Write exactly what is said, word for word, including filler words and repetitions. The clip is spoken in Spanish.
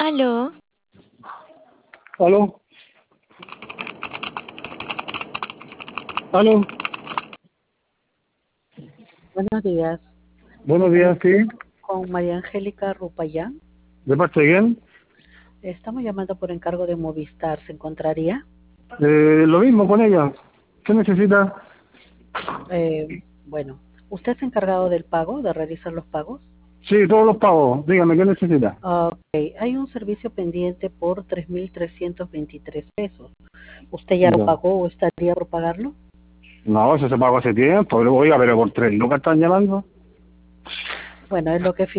Aló, ¿Aló? ¿Aló? Buenos días. Me Buenos días, comunico sí. con María Angélica Rupayán. ¿De parte de quién? Estamos llamando por encargo de Movistar. ¿Se encontraría? Eh, lo mismo con ella. ¿Qué necesita? Eh, bueno, ¿usted es encargado del pago, de realizar los pagos? Sí, todos los pagos. Dígame, ¿qué necesita? Ok, hay un servicio pendiente por tres mil trescientos veintitrés pesos. ¿Usted ya lo Ya. pagó o estaría por pagarlo? No, eso se pagó hace tiempo. Oiga, pero por tres lucas están llamando. Bueno, es lo que